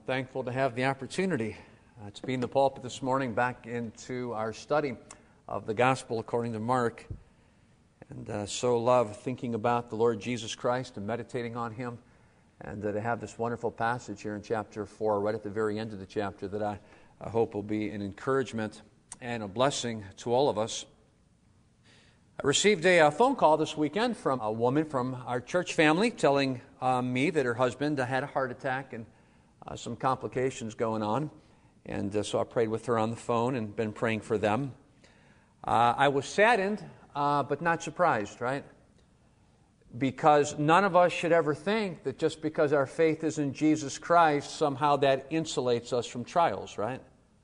Thankful to have the opportunity to be in the pulpit this morning back into our study of the Gospel according to Mark. And so love thinking about the Lord Jesus Christ and meditating on Him. And to have this wonderful passage here in chapter 4, right at the very end of the chapter, that I hope will be an encouragement and a blessing to all of us. I received a phone call this weekend from a woman from our church family telling me that her husband had a heart attack and some complications going on. And so I prayed with her on the phone and been praying for them. I was saddened, but not surprised, right? Because none of us should ever think that just because our faith is in Jesus Christ, somehow that insulates us from trials, right?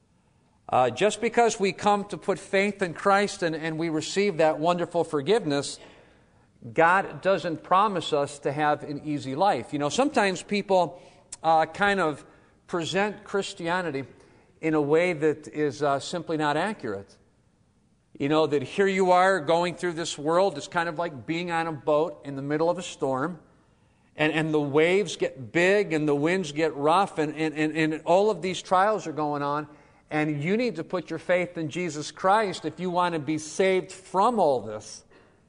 Just because we come to put faith in Christ and we receive that wonderful forgiveness, God doesn't promise us to have an easy life. You know, sometimes people kind of present Christianity in a way that is simply not accurate. You know, that here you are going through this world. It's kind of like being on a boat in the middle of a storm. And the waves get big and the winds get rough and all of these trials are going on. And you need to put your faith in Jesus Christ if you want to be saved from all this.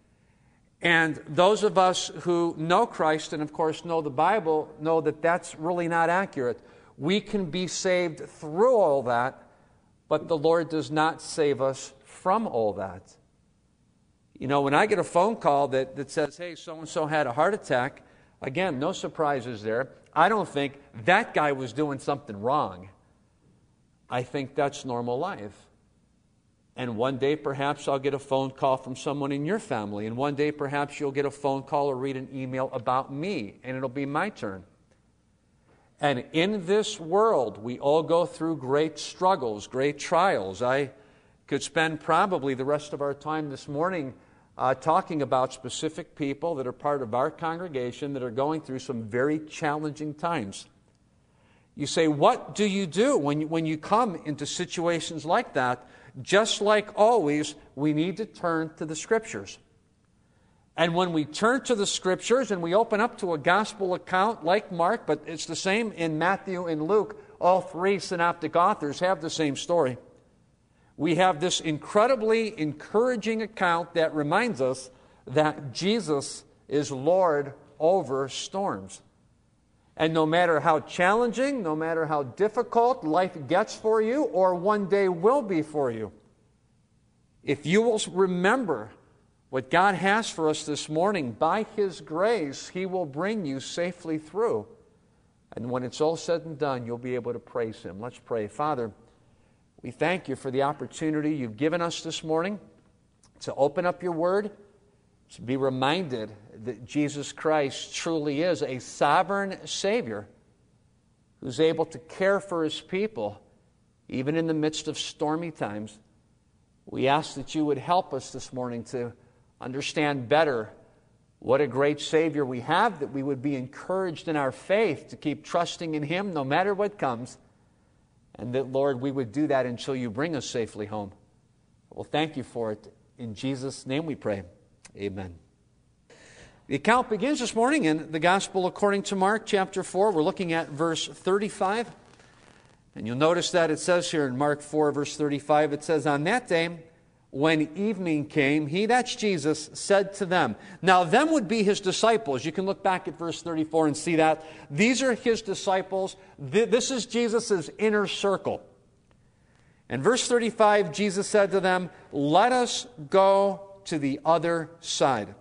And those of us who know Christ and, of course, know the Bible know that that's really not accurate. We can be saved through all that, but the Lord does not save us from all that. You know, when I get a phone call that says, hey, so-and-so had a heart attack, again, no surprises there. I don't think that guy was doing something wrong. I think that's normal life. And one day perhaps I'll get a phone call from someone in your family. And one day perhaps you'll get a phone call or read an email about me. And it'll be my turn. And in this world, we all go through great struggles, great trials. I could spend probably the rest of our time this morning talking about specific people that are part of our congregation that are going through some very challenging times. You say, what do you do when you come into situations like that? Just like always, we need to turn to the Scriptures. And when we turn to the Scriptures and we open up to a gospel account like Mark, but it's the same in Matthew and Luke, all three synoptic authors have the same story. We have this incredibly encouraging account that reminds us that Jesus is Lord over storms. And no matter how challenging, no matter how difficult life gets for you, or one day will be for you, if you will remember what God has for us this morning, by His grace, He will bring you safely through. And when it's all said and done, you'll be able to praise Him. Let's pray. Father, we thank You for the opportunity You've given us this morning to open up Your Word, to be reminded that Jesus Christ truly is a sovereign Savior who's able to care for His people, even in the midst of stormy times. We ask that You would help us this morning to understand better what a great Savior we have, that we would be encouraged in our faith to keep trusting in Him no matter what comes, and that, Lord, we would do that until You bring us safely home. Well, thank You for it. In Jesus' name we pray. Amen. The account begins this morning in the Gospel according to Mark, chapter 4. We're looking at verse 35. And you'll notice that it says here in Mark 4, verse 35, it says, on that day, when evening came, He, that's Jesus, said to them. Now, them would be His disciples. You can look back at verse 34 and see that. These are His disciples. This is Jesus' inner circle. In verse 35, Jesus said to them, let us go to the other side.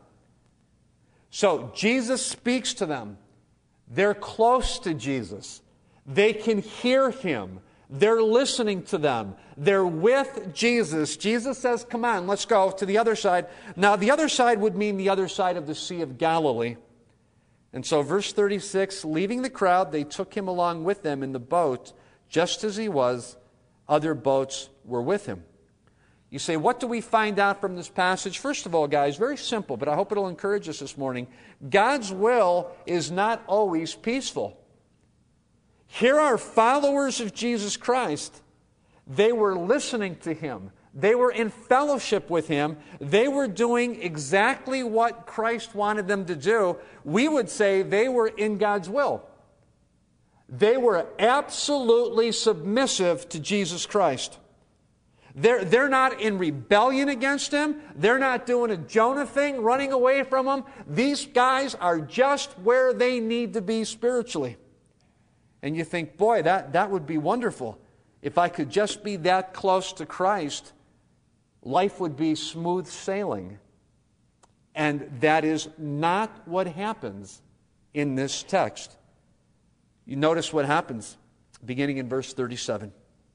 So Jesus speaks to them. They're close to Jesus. They can hear Him. They're listening to them. They're with Jesus. Jesus says, come on, let's go to the other side. Now, the other side would mean the other side of the Sea of Galilee. And so verse 36, leaving the crowd, they took Him along with them in the boat, just as He was. Other boats were with Him. You say, what do we find out from this passage? First of all, guys, very simple, but I hope it'll encourage us this morning. God's will is not always peaceful. Here are followers of Jesus Christ. They were listening to Him. They were in fellowship with Him. They were doing exactly what Christ wanted them to do. We would say they were in God's will. They were absolutely submissive to Jesus Christ. They're not in rebellion against Him. They're not doing a Jonah thing, running away from Him. These guys are just where they need to be spiritually. And you think, boy, that would be wonderful. If I could just be that close to Christ, life would be smooth sailing. And that is not what happens in this text. You notice what happens, beginning in verse 37.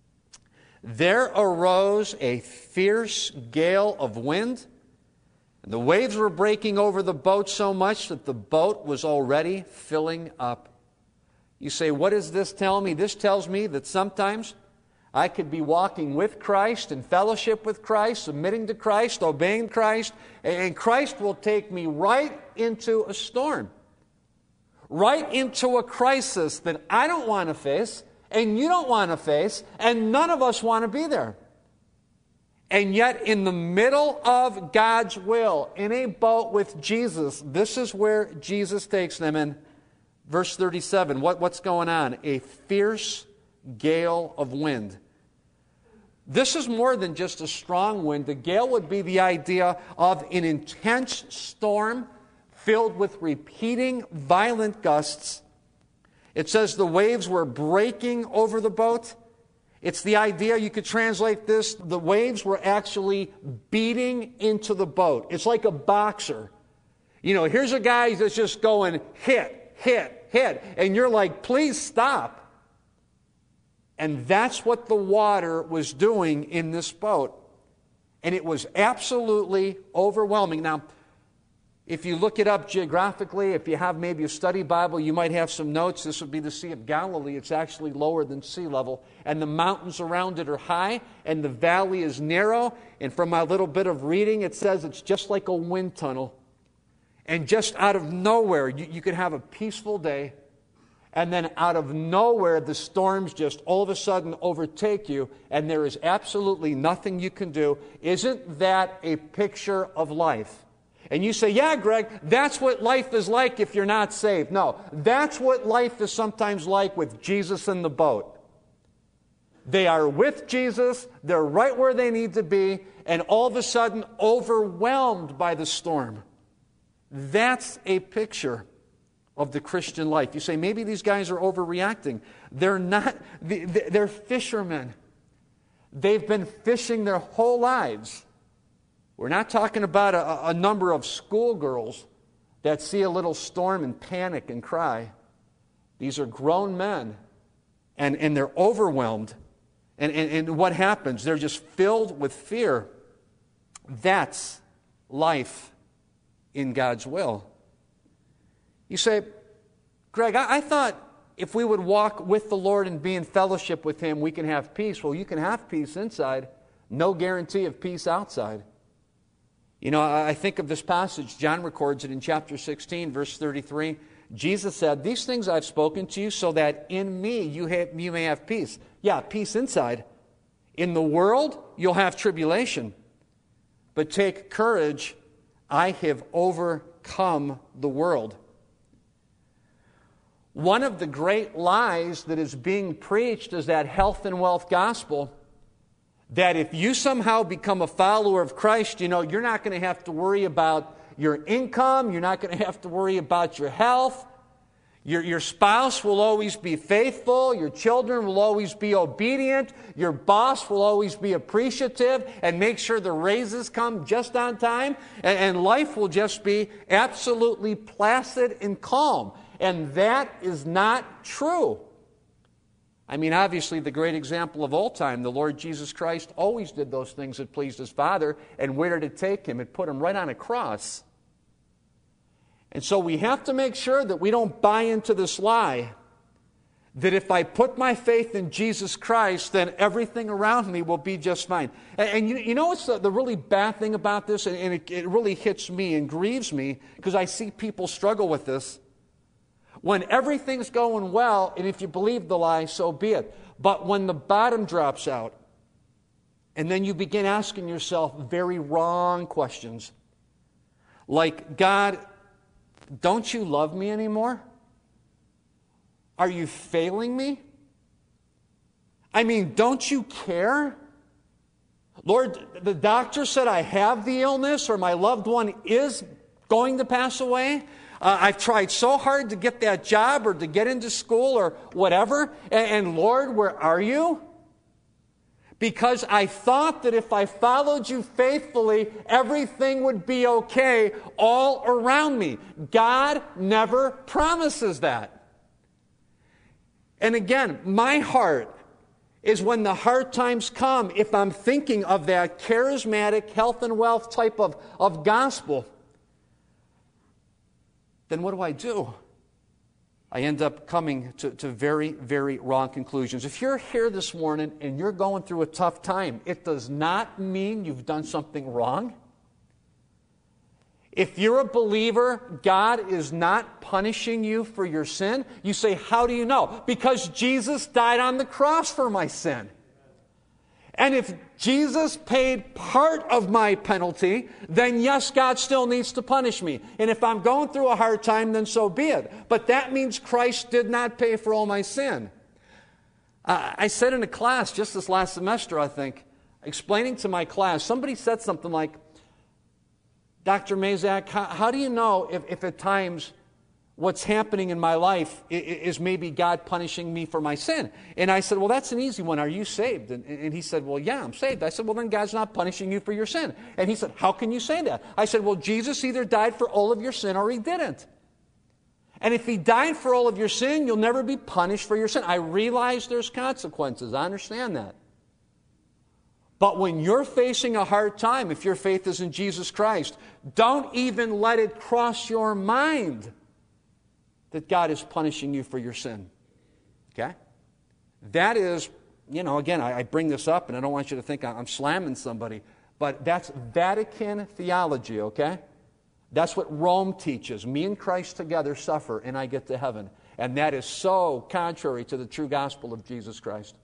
There arose a fierce gale of wind, and the waves were breaking over the boat so much that the boat was already filling up. You say, what does this tell me? This tells me that sometimes I could be walking with Christ, in fellowship with Christ, submitting to Christ, obeying Christ, and Christ will take me right into a storm, right into a crisis that I don't want to face, and you don't want to face, and none of us want to be there. And yet, in the middle of God's will, in a boat with Jesus, this is where Jesus takes them in. Verse 37, what's going on? A fierce gale of wind. This is more than just a strong wind. The gale would be the idea of an intense storm filled with repeating violent gusts. It says the waves were breaking over the boat. It's the idea, you could translate this, the waves were actually beating into the boat. It's like a boxer. You know, here's a guy that's just going hit, hit, hit. And you're like, please stop. And that's what the water was doing in this boat. And it was absolutely overwhelming. Now, if you look it up geographically, if you have maybe a study Bible, you might have some notes. This would be the Sea of Galilee. It's actually lower than sea level. And the mountains around it are high, and the valley is narrow. And from my little bit of reading, it says it's just like a wind tunnel. And just out of nowhere, you could have a peaceful day. And then out of nowhere, the storms just all of a sudden overtake you, and there is absolutely nothing you can do. Isn't that a picture of life? And you say, yeah, Greg, that's what life is like if you're not saved. No, that's what life is sometimes like with Jesus in the boat. They are with Jesus, they're right where they need to be, and all of a sudden overwhelmed by the storm. That's a picture of the Christian life. You say, maybe these guys are overreacting. They're not. They're fishermen. They've been fishing their whole lives. We're not talking about a number of schoolgirls that see a little storm and panic and cry. These are grown men, and they're overwhelmed. And what happens? They're just filled with fear. That's life in God's will. You say, Greg, I thought if we would walk with the Lord and be in fellowship with Him, we can have peace. Well, you can have peace inside. No guarantee of peace outside. You know, I think of this passage. John records it in chapter 16, verse 33. Jesus said, these things I've spoken to you so that in me you may have peace. Yeah, peace inside. In the world, you'll have tribulation. But take courage. I have overcome the world. One of the great lies that is being preached is that health and wealth gospel, that if you somehow become a follower of Christ, you know, you're not going to have to worry about your income, you're not going to have to worry about your health, your spouse will always be faithful, your children will always be obedient, your boss will always be appreciative and make sure the raises come just on time, and life will just be absolutely placid and calm. And that is not true. I mean, obviously, the great example of all time, the Lord Jesus Christ always did those things that pleased His Father. And where did it take Him? It put Him right on a cross. And so we have to make sure that we don't buy into this lie that if I put my faith in Jesus Christ, then everything around me will be just fine. And you know what's the really bad thing about this? And it really hits me and grieves me because I see people struggle with this. When everything's going well, and if you believe the lie, so be it. But when the bottom drops out, and then you begin asking yourself very wrong questions, like, God, don't you love me anymore? Are you failing me? I mean, don't you care? Lord, the doctor said I have the illness or my loved one is going to pass away. I've tried so hard to get that job or to get into school or whatever. And Lord, where are you? Because I thought that if I followed you faithfully, everything would be okay all around me. God never promises that. And again, my heart is when the hard times come, if I'm thinking of that charismatic health and wealth type of gospel, then what do? I end up coming to very, very wrong conclusions. If you're here this morning and you're going through a tough time, it does not mean you've done something wrong. If you're a believer, God is not punishing you for your sin. You say, how do you know? Because Jesus died on the cross for my sin. And if Jesus paid part of my penalty, then yes, God still needs to punish me. And if I'm going through a hard time, then so be it. But that means Christ did not pay for all my sin. I said in a class just this last semester, I think, explaining to my class, somebody said something like, Dr. Mazak, how do you know if at times what's happening in my life is maybe God punishing me for my sin? And I said, well, that's an easy one. Are you saved? And he said, well, yeah, I'm saved. I said, well, then God's not punishing you for your sin. And he said, how can you say that? I said, well, Jesus either died for all of your sin or he didn't. And if he died for all of your sin, you'll never be punished for your sin. I realize there's consequences. I understand that. But when you're facing a hard time, if your faith is in Jesus Christ, don't even let it cross your mind that God is punishing you for your sin. Okay? That is, again, I bring this up and I don't want you to think I'm slamming somebody, but that's Vatican theology, okay? That's what Rome teaches. Me and Christ together suffer and I get to heaven. And that is so contrary to the true gospel of Jesus Christ.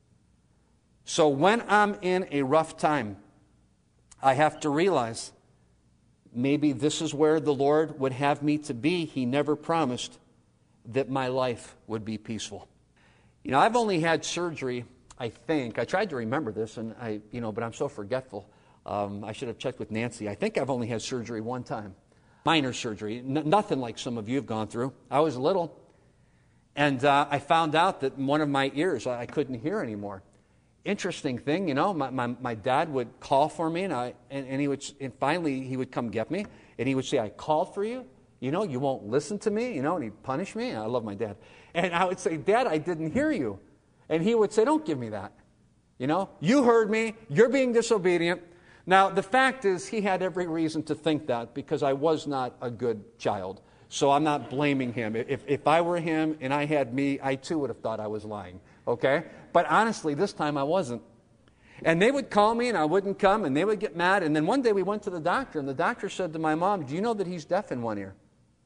So when I'm in a rough time, I have to realize maybe this is where the Lord would have me to be. He never promised that my life would be peaceful. I've only had surgery, I think. I tried to remember this, and but I'm so forgetful. I should have checked with Nancy. I think I've only had surgery one time. Minor surgery. Nothing like some of you have gone through. I was little, and I found out that in one of my ears, I couldn't hear anymore. Interesting thing, my dad would call for me, and finally he would come get me, and he would say, I called for you. You won't listen to me, and he'd punish me. I love my dad. And I would say, Dad, I didn't hear you. And he would say, don't give me that. You heard me. You're being disobedient. Now, the fact is, he had every reason to think that because I was not a good child. So I'm not blaming him. If I were him and I had me, I too would have thought I was lying. Okay? But honestly, this time I wasn't. And they would call me and I wouldn't come and they would get mad. And then one day we went to the doctor and the doctor said to my mom, do you know that he's deaf in one ear?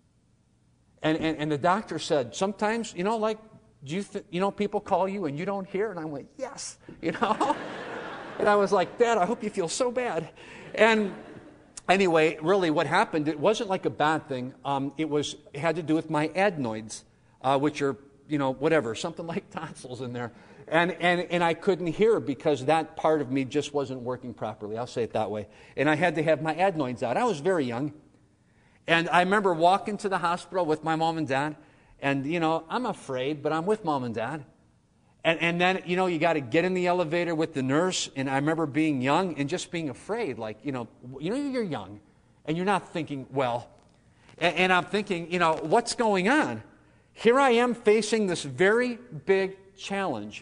And the doctor said, sometimes, people call you and you don't hear? And I went, yes, And I was like, Dad, I hope you feel so bad. And anyway, really what happened, it wasn't like a bad thing. It had to do with my adenoids, which are, something like tonsils in there. And I couldn't hear because that part of me just wasn't working properly. I'll say it that way. And I had to have my adenoids out. I was very young. And I remember walking to the hospital with my mom and dad. And, I'm afraid, but I'm with mom and dad. And then, you got to get in the elevator with the nurse. And I remember being young and just being afraid. Like, you're young. And you're not thinking, well. And I'm thinking, what's going on? Here I am facing this very big challenge.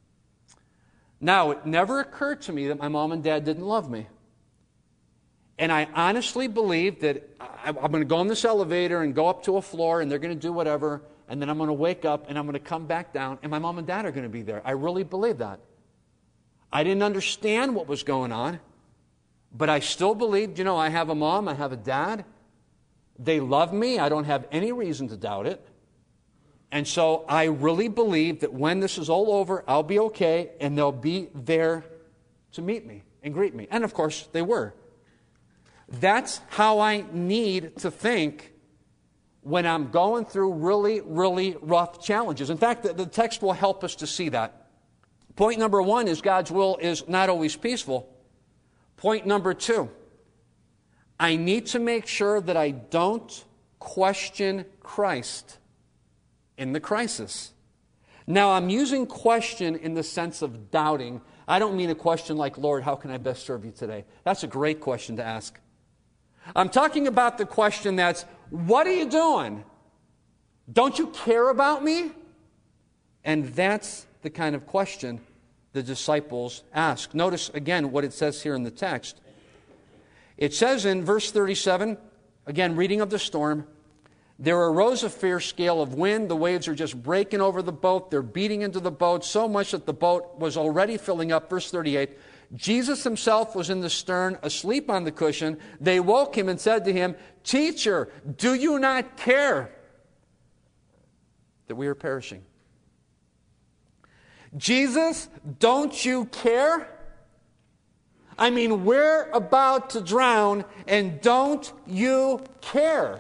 Now, it never occurred to me that my mom and dad didn't love me. And I honestly believed that I'm going to go in this elevator and go up to a floor and they're going to do whatever, and then I'm going to wake up and I'm going to come back down and my mom and dad are going to be there. I really believed that. I didn't understand what was going on, but I still believed, I have a mom, I have a dad. They love me. I don't have any reason to doubt it. And so I really believe that when this is all over, I'll be okay and they'll be there to meet me and greet me. And of course, they were. That's how I need to think when I'm going through really, really rough challenges. In fact, the text will help us to see that. Point number one is God's will is not always peaceful. Point number two, I need to make sure that I don't question Christ in the crisis. Now, I'm using question in the sense of doubting. I don't mean a question like, Lord, how can I best serve you today? That's a great question to ask. I'm talking about the question that's, what are you doing? Don't you care about me? And that's the kind of question the disciples ask. Notice again what it says here in the text. It says in verse 37, again, reading of the storm, there arose a fierce gale of wind. The waves are just breaking over the boat. They're beating into the boat so much that the boat was already filling up. Verse 38, Jesus himself was in the stern, asleep on the cushion. They woke him and said to him, Teacher, do you not care that we are perishing? Jesus, don't you care? I mean, we're about to drown, and don't you care?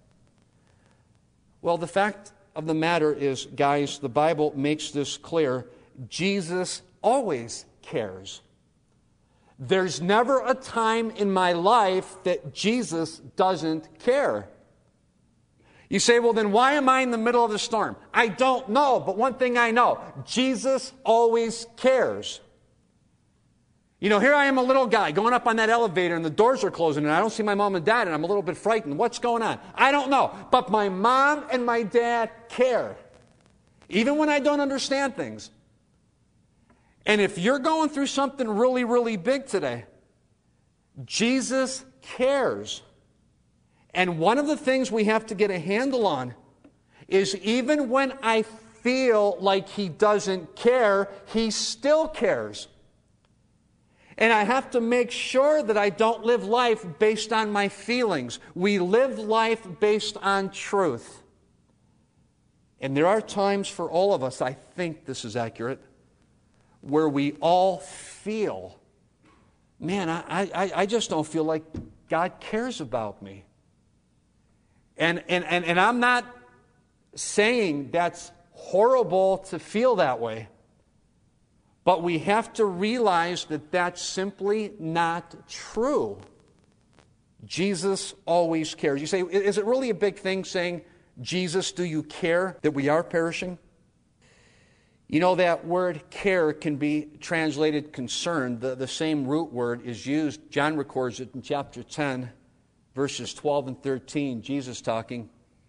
Well, the fact of the matter is, guys, the Bible makes this clear. Jesus always cares. There's never a time in my life that Jesus doesn't care. You say, well, then why am I in the middle of the storm? I don't know, but one thing I know, Jesus always cares. You know, here I am, a little guy, going up on that elevator, and the doors are closing, and I don't see my mom and dad, and I'm a little bit frightened. What's going on? I don't know. But my mom and my dad care, even when I don't understand things. And if you're going through something really, really big today, Jesus cares. And one of the things we have to get a handle on is even when I feel like He doesn't care, He still cares. And I have to make sure that I don't live life based on my feelings. We live life based on truth. And there are times for all of us, I think this is accurate, where we all feel, man, I just don't feel like God cares about me. And I'm not saying that's horrible to feel that way. But we have to realize that that's simply not true. Jesus always cares. You say, is it really a big thing saying, Jesus, do you care that we are perishing? You know, that word care can be translated concern. The same root word is used. John records it in chapter 10, verses 12 and 13. Jesus talking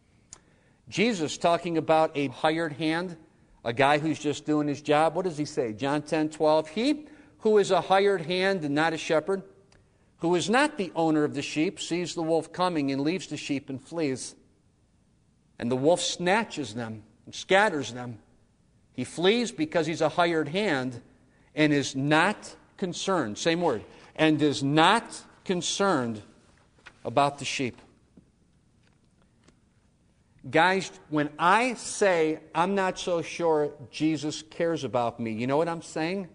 about a hired hand, a guy who's just doing his job. What does he say? John 10:12. He who is a hired hand and not a shepherd, who is not the owner of the sheep, sees the wolf coming and leaves the sheep and flees. And the wolf snatches them and scatters them. He flees because he's a hired hand and is not concerned, same word, and is not concerned about the sheep. Guys, when I say I'm not so sure Jesus cares about me, you know what I'm saying?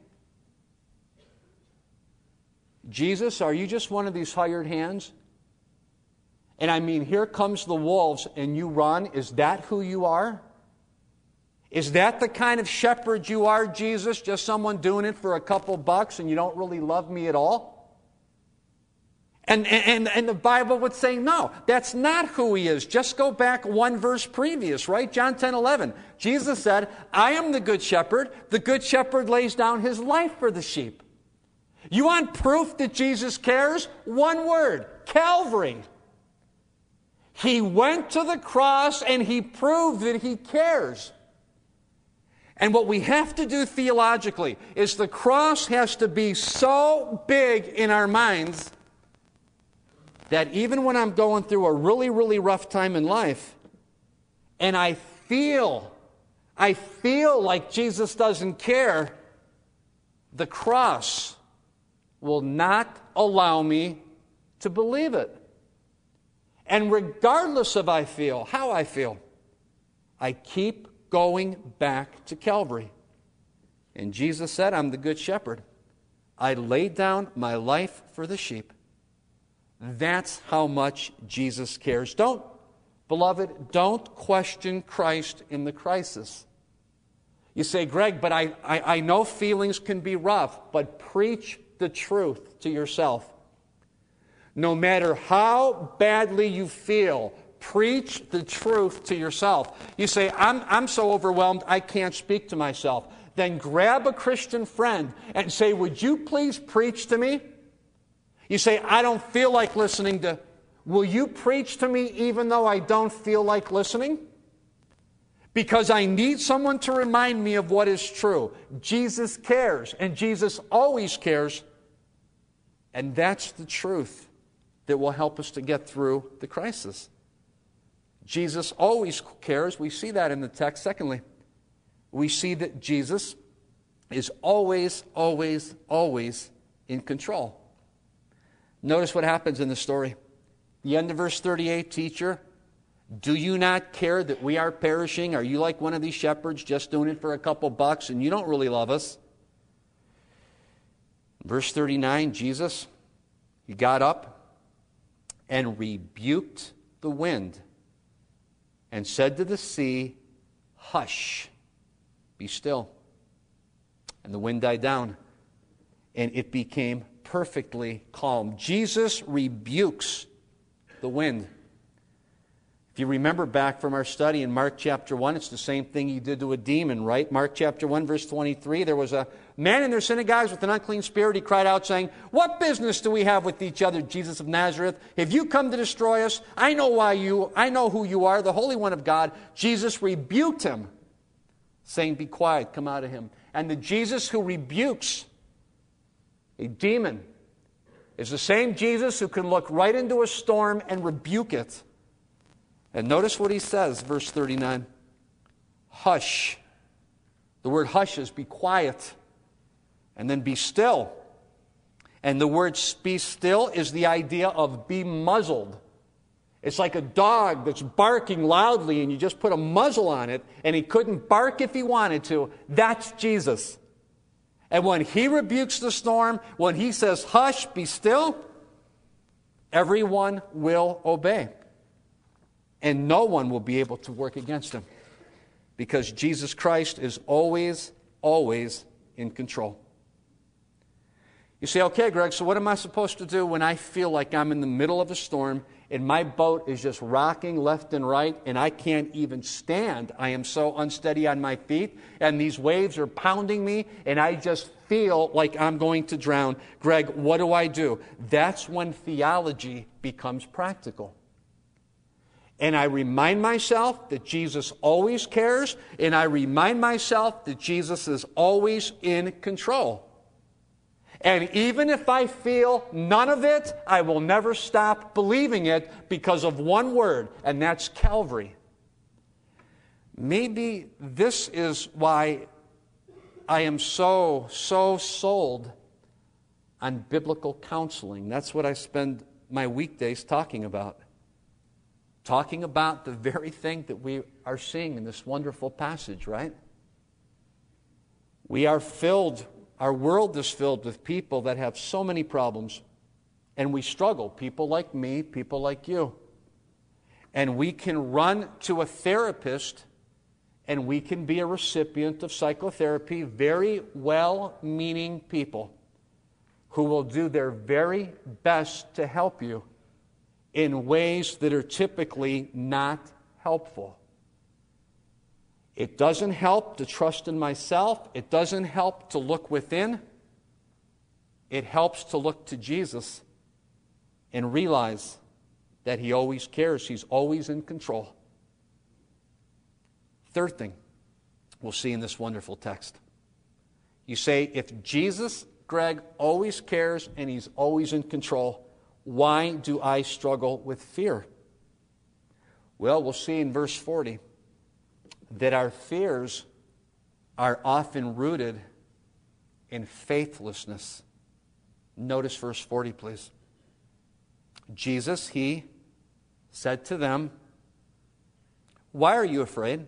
Jesus, are you just one of these hired hands? And I mean, here comes the wolves and you run. Is that who you are? Is that the kind of shepherd you are, Jesus? Just someone doing it for a couple bucks and you don't really love me at all? And the Bible would say, no, that's not who He is. Just go back one verse previous, right? John 10:11. Jesus said, I am the good shepherd. The good shepherd lays down his life for the sheep. You want proof that Jesus cares? One word, Calvary. He went to the cross and He proved that He cares. And what we have to do theologically is the cross has to be so big in our minds that even when I'm going through a really, really rough time in life, and I feel like Jesus doesn't care, the cross will not allow me to believe it. And regardless of how I feel, I keep going back to Calvary. And Jesus said, I'm the good shepherd. I laid down my life for the sheep. That's how much Jesus cares. Don't Beloved, don't question Christ in the crisis. You say, Greg, but I know feelings can be rough, but preach the truth to yourself. No matter how badly you feel, preach the truth to yourself. You say, I'm so overwhelmed I can't speak to myself. Then grab a Christian friend and say, would you please preach to me? You say, I don't feel like listening to... Will you preach to me even though I don't feel like listening? Because I need someone to remind me of what is true. Jesus cares, and Jesus always cares. And that's the truth that will help us to get through the crisis. Jesus always cares. We see that in the text. Secondly, we see that Jesus is always, always, always in control. Notice what happens in the story. The end of verse 38, teacher, do you not care that we are perishing? Are you like one of these shepherds just doing it for a couple bucks and you don't really love us? Verse 39, Jesus, he got up and rebuked the wind and said to the sea, hush, be still. And the wind died down and it became perfectly calm. Jesus rebukes the wind. If you remember back from our study in Mark chapter 1, it's the same thing he did to a demon, right? Mark chapter 1, verse 23, there was a man in their synagogues with an unclean spirit. He cried out saying, what business do we have with each other, Jesus of Nazareth? Have you come to destroy us? I know who you are, the Holy One of God. Jesus rebuked him, saying, be quiet, come out of him. And the Jesus who rebukes a demon is the same Jesus who can look right into a storm and rebuke it. And notice what he says, verse 39. Hush. The word hush is be quiet. And then be still. And the word be still is the idea of be muzzled. It's like a dog that's barking loudly and you just put a muzzle on it and he couldn't bark if he wanted to. That's Jesus. And when he rebukes the storm, when he says, hush, be still, everyone will obey. And no one will be able to work against him. Because Jesus Christ is always, always in control. You say, okay, Greg, so what am I supposed to do when I feel like I'm in the middle of a storm and my boat is just rocking left and right and I can't even stand? I am so unsteady on my feet and these waves are pounding me and I just feel like I'm going to drown. Greg, what do? That's when theology becomes practical. And I remind myself that Jesus always cares, and I remind myself that Jesus is always in control. And even if I feel none of it, I will never stop believing it because of one word, and that's Calvary. Maybe this is why I am so sold on biblical counseling. That's what I spend my weekdays talking about. Talking about the very thing that we are seeing in this wonderful passage, right? Our world is filled with people that have so many problems, and we struggle. People like me, people like you. And we can run to a therapist, and we can be a recipient of psychotherapy, very well-meaning people who will do their very best to help you in ways that are typically not helpful. It doesn't help to trust in myself. It doesn't help to look within. It helps to look to Jesus and realize that He always cares. He's always in control. Third thing we'll see in this wonderful text. You say, if Jesus, Greg, always cares and He's always in control, why do I struggle with fear? Well, we'll see in verse 40 that our fears are often rooted in faithlessness. Notice verse 40, please. Jesus, He said to them, why are you afraid?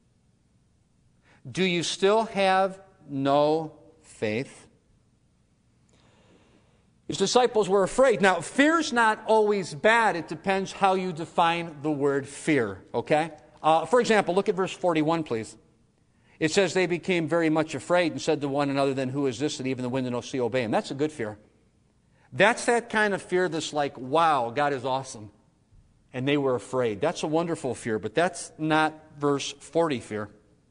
Do you still have no faith? His disciples were afraid. Now, fear's not always bad. It depends how you define the word fear, okay? For example, look at verse 41, please. It says, they became very much afraid and said to one another, then who is this that even the wind and the sea obey him? That's a good fear. That's that kind of fear that's like, wow, God is awesome. And they were afraid. That's a wonderful fear, but that's not verse 40 fear.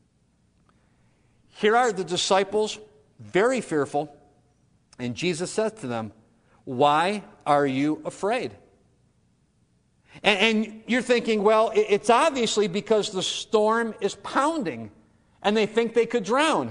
Here are the disciples, very fearful, and Jesus said to them, why are you afraid? And you're thinking, well, it's obviously because the storm is pounding and they think they could drown.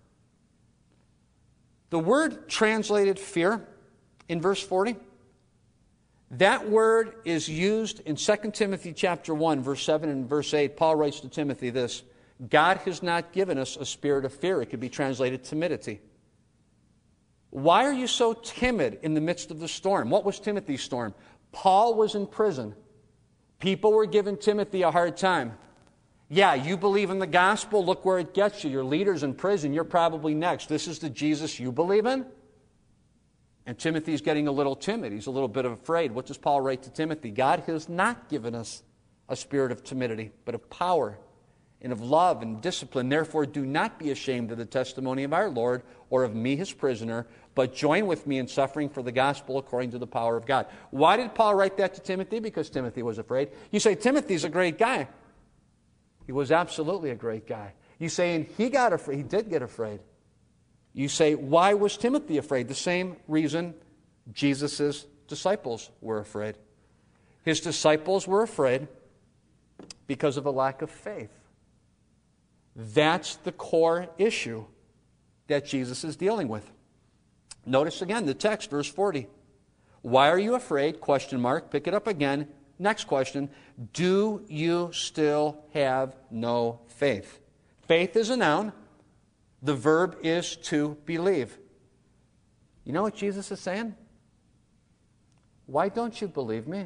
The word translated fear in verse 40, that word is used in 2 Timothy chapter 1, verse 7 and verse 8. Paul writes to Timothy this, God has not given us a spirit of fear. It could be translated timidity. Why are you so timid in the midst of the storm? What was Timothy's storm? Paul was in prison. People were giving Timothy a hard time. Yeah, you believe in the gospel, look where it gets you. Your leader's in prison, you're probably next. This is the Jesus you believe in? And Timothy's getting a little timid. He's a little bit afraid. What does Paul write to Timothy? God has not given us a spirit of timidity, but of power and of love and discipline. Therefore, do not be ashamed of the testimony of our Lord or of me, his prisoner, but join with me in suffering for the gospel according to the power of God. Why did Paul write that to Timothy? Because Timothy was afraid. You say, Timothy's a great guy. He was absolutely a great guy. You say, and he got afraid. He did get afraid. You say, why was Timothy afraid? The same reason Jesus' disciples were afraid. His disciples were afraid because of a lack of faith. That's the core issue that Jesus is dealing with. Notice again the text, verse 40. Why are you afraid? Question mark. Pick it up again. Next question. Do you still have no faith? Faith is a noun. The verb is to believe. You know what Jesus is saying? Why don't you believe me?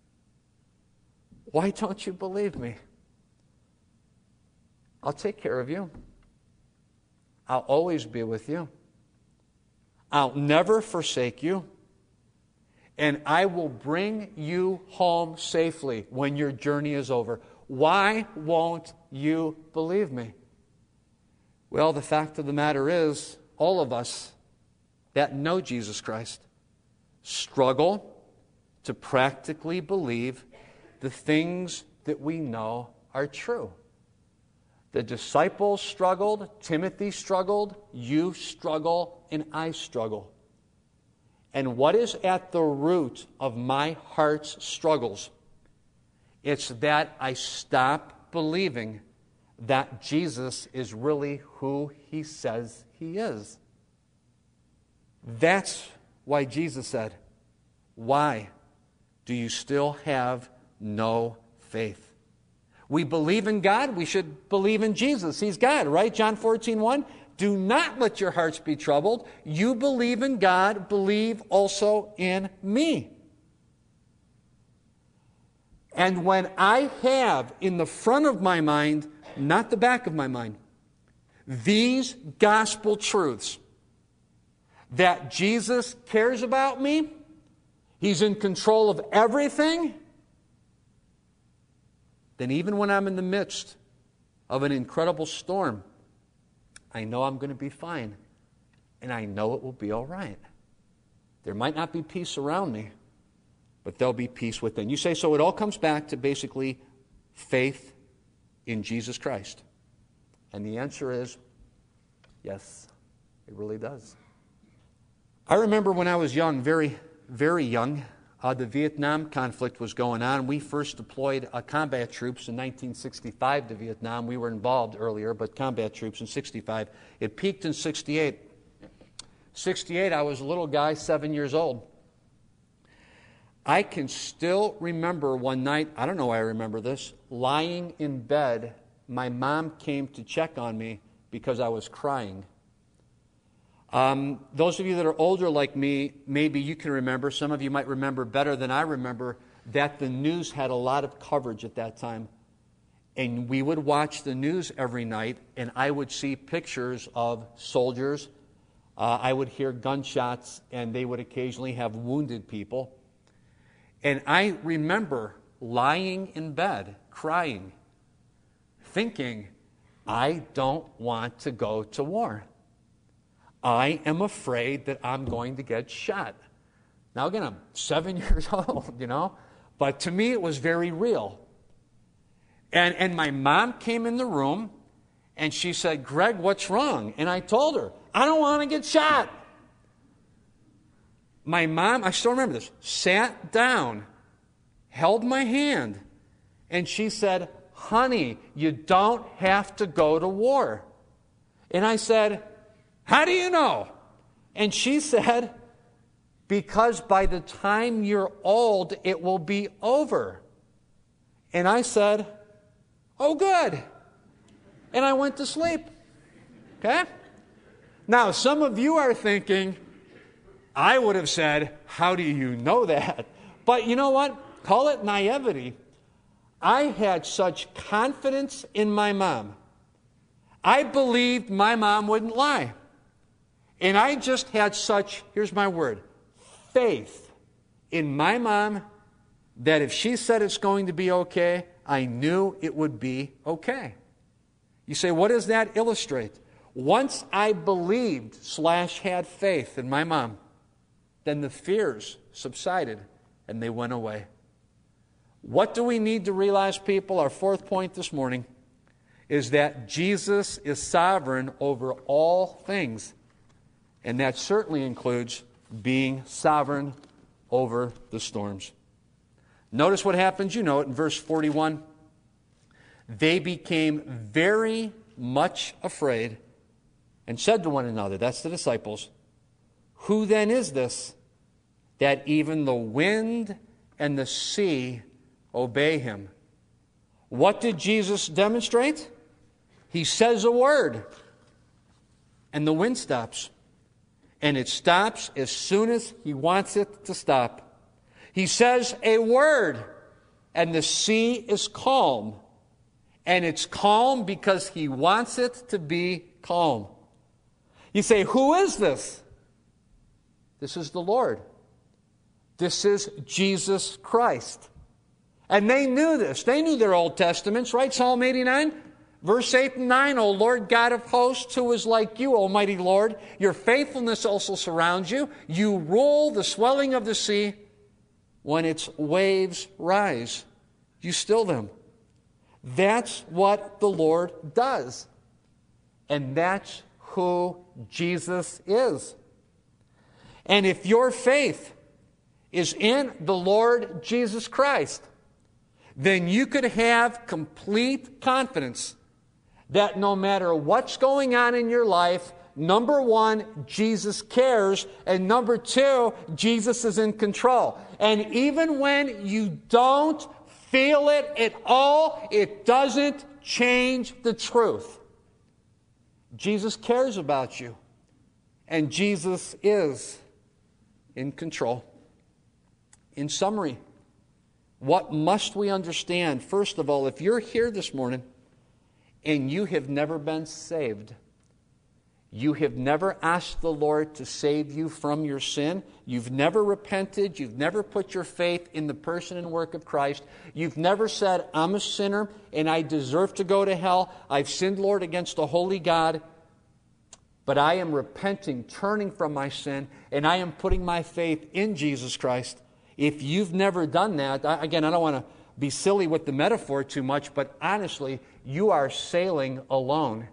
Why don't you believe me? I'll take care of you. I'll always be with you. I'll never forsake you. And I will bring you home safely when your journey is over. Why won't you believe me? Well, the fact of the matter is, all of us that know Jesus Christ struggle to practically believe the things that we know are true. The disciples struggled, Timothy struggled, you struggle, and I struggle. And what is at the root of my heart's struggles? It's that I stop believing that Jesus is really who he says he is. That's why Jesus said, why do you still have no faith? We believe in God, we should believe in Jesus. He's God, right? John 14:1. Do not let your hearts be troubled. You believe in God, believe also in me. And when I have in the front of my mind, not the back of my mind, these gospel truths, that Jesus cares about me, he's in control of everything, then even when I'm in the midst of an incredible storm, I know I'm going to be fine, and I know it will be all right. There might not be peace around me, but there'll be peace within. You say, so it all comes back to basically faith in Jesus Christ. And the answer is, yes, it really does. I remember when I was young, very, very young, the Vietnam conflict was going on. We first deployed combat troops in 1965 to Vietnam. We were involved earlier, but combat troops in 65. It peaked in 68. 68, I was a little guy, 7 years old. I can still remember one night, I don't know why I remember this, lying in bed. My mom came to check on me because I was crying. Those of you that are older like me, maybe you can remember, some of you might remember better than I remember, that the news had a lot of coverage at that time. And we would watch the news every night, and I would see pictures of soldiers I would hear gunshots, and they would occasionally have wounded people. And I remember lying in bed, crying, thinking, I don't want to go to war. I am afraid that I'm going to get shot. Now again, I'm 7 years old, but to me it was very real. And my mom came in the room, and she said, Greg, what's wrong? And I told her, I don't want to get shot. My mom, I still remember this, sat down, held my hand, and she said, honey, you don't have to go to war. And I said, how do you know? And she said, because by the time you're old, it will be over. And I said, oh, good. And I went to sleep. Okay? Now, some of you are thinking, I would have said, how do you know that? But you know what? Call it naivety. I had such confidence in my mom. I believed my mom wouldn't lie. And I just had such, here's my word, faith in my mom that if she said it's going to be okay, I knew it would be okay. You say, what does that illustrate? Once I believed / had faith in my mom, then the fears subsided and they went away. What do we need to realize, people? Our fourth point this morning is that Jesus is sovereign over all things. And that certainly includes being sovereign over the storms. Notice what happens, you know it, in verse 41. They became very much afraid and said to one another, that's the disciples, who then is this that even the wind and the sea obey him? What did Jesus demonstrate? He says a word, and the wind stops. And it stops as soon as he wants it to stop. He says a word, and the sea is calm. And it's calm because he wants it to be calm. You say, who is this? This is the Lord. This is Jesus Christ. And they knew this. They knew their Old Testaments, right? Psalm 89, verse 8 and 9. O Lord God of hosts, who is like you, Almighty Lord? Your faithfulness also surrounds you. You rule the swelling of the sea. When its waves rise, you still them. That's what the Lord does. And that's who Jesus is. And if your faith is in the Lord Jesus Christ, then you could have complete confidence that no matter what's going on in your life, number one, Jesus cares, and number two, Jesus is in control. And even when you don't feel it at all, it doesn't change the truth. Jesus cares about you, and Jesus is in control. In summary, what must we understand? First of all, if you're here this morning and you have never been saved, you have never asked the Lord to save you from your sin, you've never repented, you've never put your faith in the person and work of Christ, you've never said, I'm a sinner and I deserve to go to hell, I've sinned, Lord, against the holy God, but I am repenting, turning from my sin, and I am putting my faith in Jesus Christ. If you've never done that, again, I don't want to be silly with the metaphor too much, but honestly, you are sailing alone.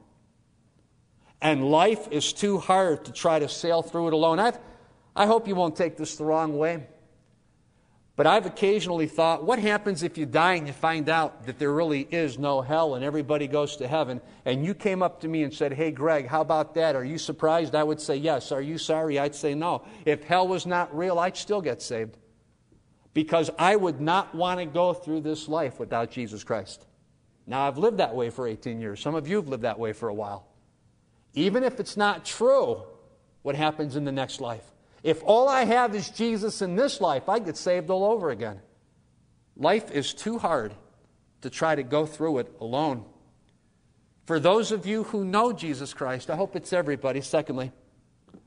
And life is too hard to try to sail through it alone. I hope you won't take this the wrong way. But I've occasionally thought, what happens if you die and you find out that there really is no hell and everybody goes to heaven? And you came up to me and said, hey, Greg, how about that? Are you surprised? I would say yes. Are you sorry? I'd say no. If hell was not real, I'd still get saved. Because I would not want to go through this life without Jesus Christ. Now, I've lived that way for 18 years. Some of you have lived that way for a while. Even if it's not true, what happens in the next life? If all I have is Jesus in this life, I get saved all over again. Life is too hard to try to go through it alone. For those of you who know Jesus Christ, I hope it's everybody, secondly,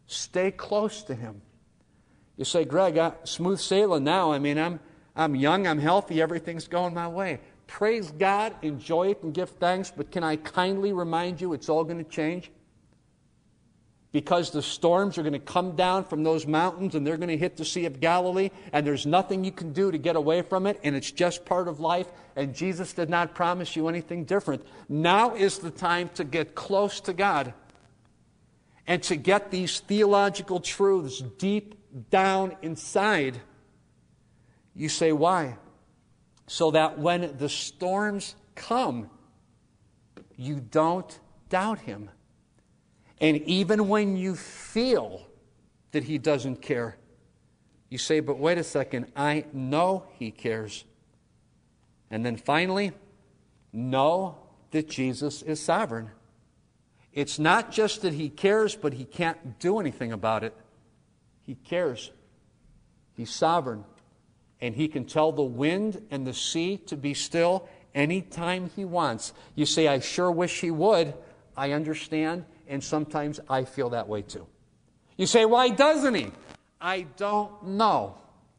Stay close to Him. You say, Greg, smooth sailing now. I mean, I'm young, I'm healthy, everything's going my way. Praise God, enjoy it, and give thanks, but can I kindly remind you it's all going to change? Because the storms are going to come down from those mountains and they're going to hit the Sea of Galilee, and there's nothing you can do to get away from it, and it's just part of life, and Jesus did not promise you anything different. Now is the time to get close to God and to get these theological truths deep down inside. You say, why? So that when the storms come, you don't doubt Him. And even when you feel that He doesn't care, you say, but wait a second, I know He cares. And then finally, know that Jesus is sovereign. It's not just that He cares, but He can't do anything about it. He cares. He's sovereign. And He can tell the wind and the sea to be still anytime He wants. You say, I sure wish He would. I understand. And sometimes I feel that way too. You say, why doesn't He? I don't know.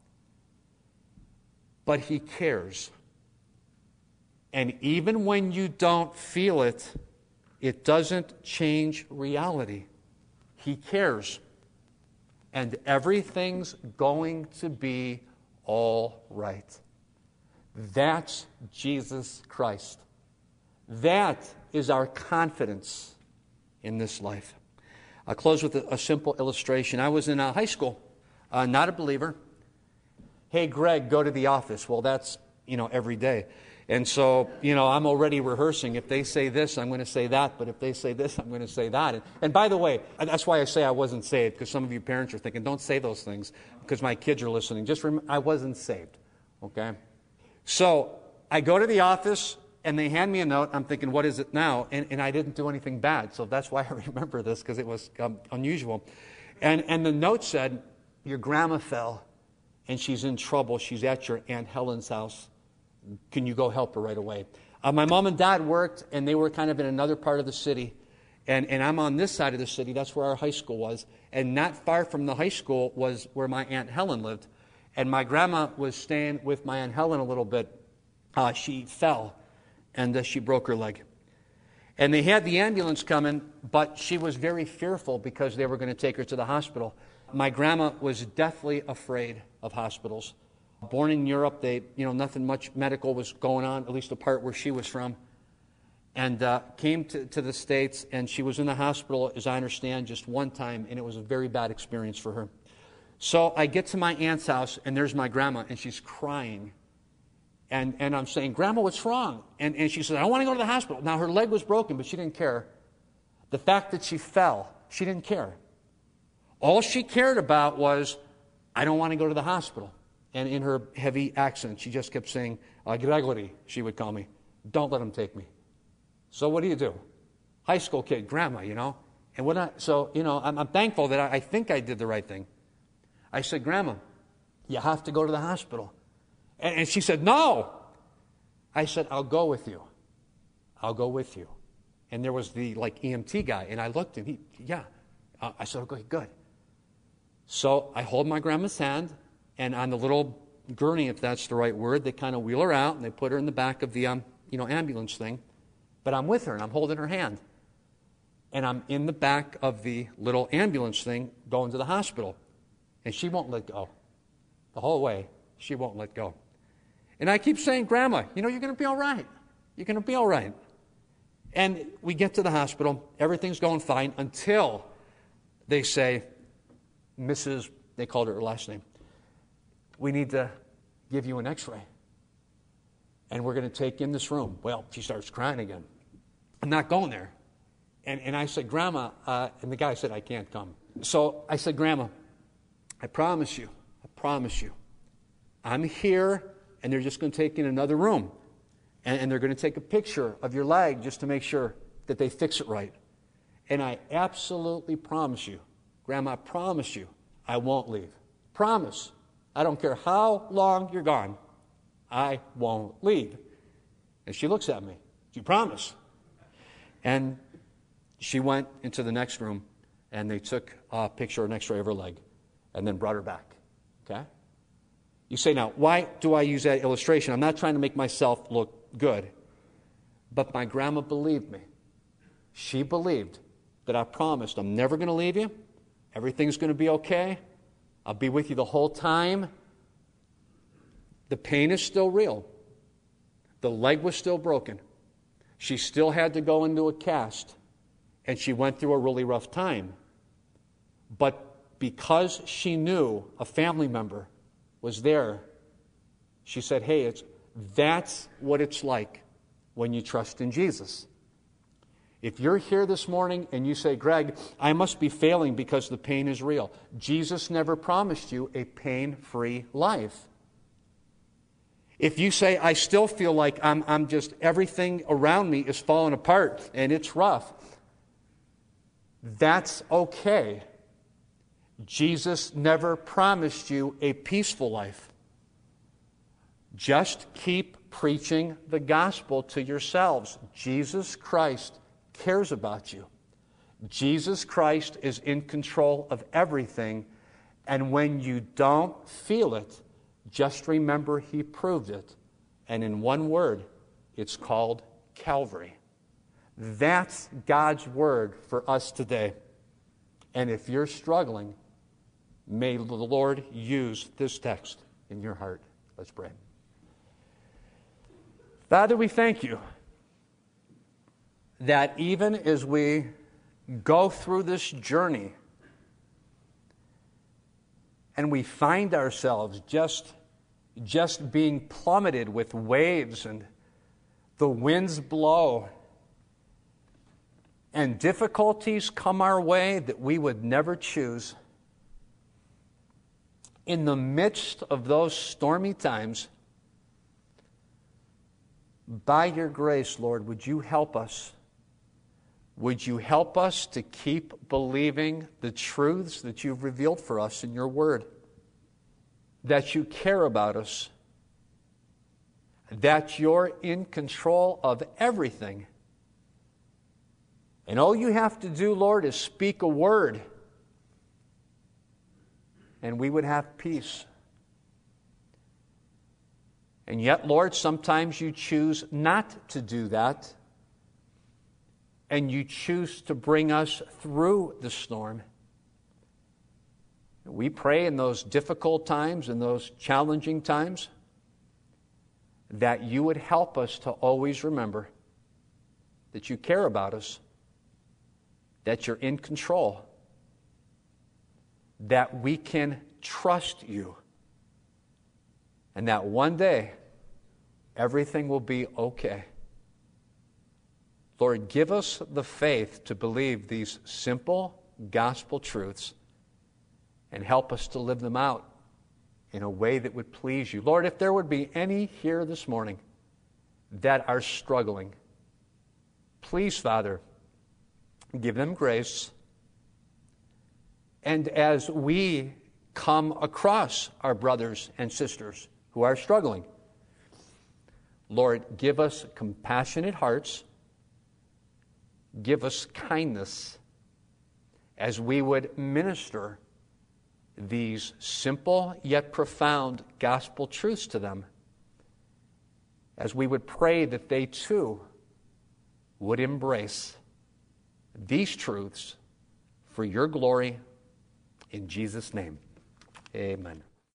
But He cares. And even when you don't feel it, it doesn't change reality. He cares. And everything's going to be all right. That's Jesus Christ. That is our confidence in this life. I'll close with a simple illustration. I was in high school, not a believer. Hey, Greg, go to the office. Well, that's, every day. And so, I'm already rehearsing. If they say this, I'm going to say that. But if they say this, I'm going to say that. And by the way, that's why I say I wasn't saved, because some of you parents are thinking, don't say those things, because my kids are listening. Just remember, I wasn't saved. Okay? So, I go to the office, and they hand me a note. I'm thinking, what is it now? And I didn't do anything bad. So that's why I remember this, because it was unusual. And the note said, your grandma fell, and she's in trouble. She's at your Aunt Helen's house. Can you go help her right away? My mom and dad worked, and they were kind of in another part of the city. And I'm on this side of the city. That's where our high school was. And not far from the high school was where my Aunt Helen lived. And my grandma was staying with my Aunt Helen a little bit. She fell, and she broke her leg. And they had the ambulance coming, but she was very fearful because they were going to take her to the hospital. My grandma was deathly afraid of hospitals. Born in Europe, nothing much medical was going on, at least the part where she was from. And came to the States, and she was in the hospital, as I understand, just one time, and it was a very bad experience for her. So I get to my aunt's house, and there's my grandma, and she's crying. And I'm saying, Grandma, what's wrong? And she said, I want to go to the hospital. Now, her leg was broken, but she didn't care. The fact that she fell, she didn't care. All she cared about was, I don't want to go to the hospital. And in her heavy accent, she just kept saying, Gregory, she would call me. Don't let him take me. So what do? High school kid, Grandma, And I'm thankful that I think I did the right thing. I said, Grandma, you have to go to the hospital. And she said, no. I said, I'll go with you. I'll go with you. And there was the EMT guy, and I looked, and I said, okay, good. So I hold my grandma's hand, and on the little gurney, if that's the right word, they kind of wheel her out, and they put her in the back of the ambulance thing. But I'm with her, and I'm holding her hand. And I'm in the back of the little ambulance thing going to the hospital. And she won't let go. The whole way, she won't let go. And I keep saying, Grandma, you're going to be all right. You're going to be all right. And we get to the hospital. Everything's going fine until they say, Mrs., they called her last name, we need to give you an x-ray. And we're going to take you in this room. Well, she starts crying again. I'm not going there. And I said, Grandma, and the guy said, I can't come. So I said, Grandma, I promise you, I'm here, and they're just going to take you in another room. And they're going to take a picture of your leg just to make sure that they fix it right. And I absolutely promise you, Grandma, I promise you, I won't leave. Promise. I don't care how long you're gone. I won't leave. And she looks at me. Do you promise? And she went into the next room, and they took a picture, an x-ray of her leg, and then brought her back. Okay? You say, now, why do I use that illustration? I'm not trying to make myself look good. But my grandma believed me. She believed that I promised, I'm never going to leave you. Everything's going to be okay. I'll be with you the whole time. The pain is still real. The leg was still broken. She still had to go into a cast. And she went through a really rough time. But because she knew a family member was there, she said, hey, that's what it's like when you trust in Jesus. If you're here this morning and you say, Greg, I must be failing because the pain is real. Jesus never promised you a pain-free life. If you say, I still feel like I'm just, everything around me is falling apart and it's rough, that's okay. Jesus never promised you a peaceful life. Just keep preaching the gospel to yourselves. Jesus Christ cares about you. Jesus Christ is in control of everything. And when you don't feel it, just remember He proved it. And in one word, it's called Calvary. That's God's word for us today. And if you're struggling, may the Lord use this text in your heart. Let's pray. Father, we thank you that even as we go through this journey and we find ourselves just being plummeted with waves and the winds blow and difficulties come our way that we would never choose, in the midst of those stormy times, by your grace, Lord, would you help us? Would you help us to keep believing the truths that you've revealed for us in your word? That you care about us. That you're in control of everything. And all you have to do, Lord, is speak a word. And we would have peace. And yet, Lord, sometimes you choose not to do that. And you choose to bring us through the storm. We pray in those difficult times, in those challenging times, that you would help us to always remember that you care about us, that you're in control, that we can trust you, and that one day everything will be okay. Lord, give us the faith to believe these simple gospel truths and help us to live them out in a way that would please you. Lord, if there would be any here this morning that are struggling, please, Father, give them grace. And as we come across our brothers and sisters who are struggling, Lord, give us compassionate hearts. Give us kindness as we would minister these simple yet profound gospel truths to them. As we would pray that they too would embrace these truths for your glory. In Jesus' name, amen.